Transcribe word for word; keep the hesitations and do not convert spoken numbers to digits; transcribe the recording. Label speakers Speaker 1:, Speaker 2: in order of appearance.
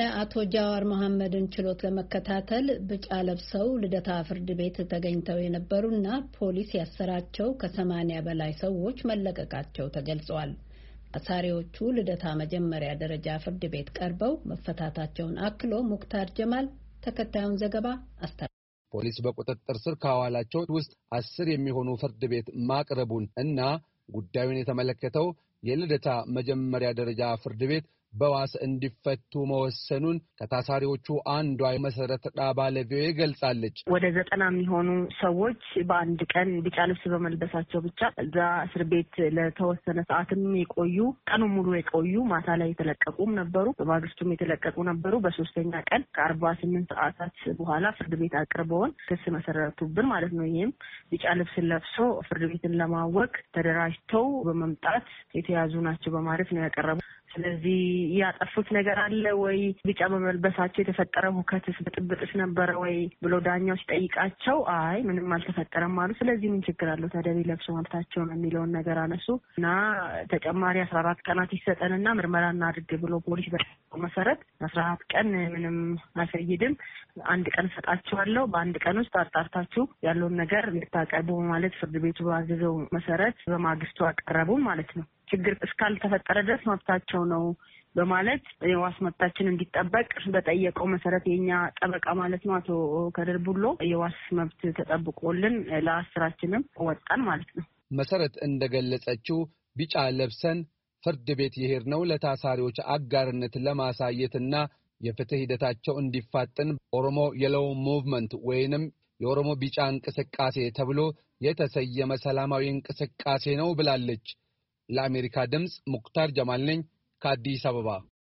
Speaker 1: የአቶ ጃዋር መሐመድን ችሎት ለመከታተል ብጫ ለብሰው ልደታ ፍርድ ቤት ተገኝተው የነበሩና ፖሊስ ያሰራቸው ከሰማንያ በላይ ሰዎች መለቀቃቸው ተገልጿል። አሳሪዎቹ ልደታ መጀመሪያ ደረጃ ፍርድ ቤት ቀርበው መፈታታቸውን አክሎ ሙክታር ጀማል ተከታዩን ዘገባ አስተላልፏል።
Speaker 2: ፖሊስ በቁጥጥር ስር ካዋላቸው ውስጥ አስር የሚሆኑ ፍርድ ቤት ማቅረቡን እና ጉዳዩን የተመለከተው የልደታ መጀመሪያ ደረጃ ፍርድ ቤት በዋስ እንዲፈቱ መወሰኑን ከታሳሪዎቹ አንዷ መሰረት ዳባ ለቪኦኤ ገልጻለች።
Speaker 3: ወደ ዘጠና የሚሆኑ ሰዎች በአንድ ቀን ቢጫ ልብስ በመልበሳቸው ብቻ እዛ እስር ቤት ለተወሰነ ሰዓትም የቆዩ ቀኑን ሙሉ የቆዩ ማታ ላይ የተለቀቁም ነበሩ፣ በማግስቱም የተለቀቁ ነበሩ። በሶስተኛ ቀን ከአርባ ስምንት ሰዓታት በኋላ ፍርድ ቤት አቅርበውን ክስ መሰረቱብን ማለት ነው። ይህም ቢጫ ልብስ ለብሶ ፍርድ ቤትን ለማወቅ ተደራጅተው በመምጣት የተያዙ ናቸው በማለት ነው ያቀረቡ። ስለዚህ ያጠፉት ነገር አለ ወይ ቢጫ በመልበሳቸው የተፈጠረ ሁከትስ ብጥብጥስ ነበር ወይ ብሎ ዳኛው ሲጠይቃቸው አይ ምንም አልተፈጠረም አሉ። ስለዚህ ምን ችግር አለው ታዲያ ቢለብሱ መብታቸው ነው የሚለውን ነገር አነሱ እና ተጨማሪ አስራ አራት ቀናት ይሰጠንና ምርመራ እናድርግ ብሎ ፖሊስ በተጠየቀው መሰረት አስራ አራት ቀን ምንም አልፈይድም አንድ ቀን ሰጣቸዋለሁ፣ በአንድ ቀን ውስጥ አጣርታችሁ ያለውን ነገር እንድታቀርቡ ማለት ፍርድ ቤቱ ባዘዘው መሰረት በማግስቱ አቀረቡ ማለት ነው። ችግር እስካልተፈጠረ ድረስ መብታቸው ነው በማለት የዋስ መብታችን እንዲጠበቅ በጠየቀው መሰረት የኛ ጠበቃ ማለት ነው አቶ ከድር ቡሎ የዋስ መብት ተጠብቆልን ለአስራችንም ወጣን ማለት ነው።
Speaker 2: መሰረት እንደገለጸችው ቢጫ ለብሰን ፍርድ ቤት የሄድነው ለታሳሪዎች አጋርነት ለማሳየትና የፍትህ ሂደታቸው እንዲፋጠን ኦሮሞ የለው ሙቭመንት ወይንም የኦሮሞ ቢጫ እንቅስቃሴ ተብሎ የተሰየመ ሰላማዊ እንቅስቃሴ ነው ብላለች። ለአሜሪካ ድምጽ ሙክታር ጀማል ነኝ ከአዲስ አበባ።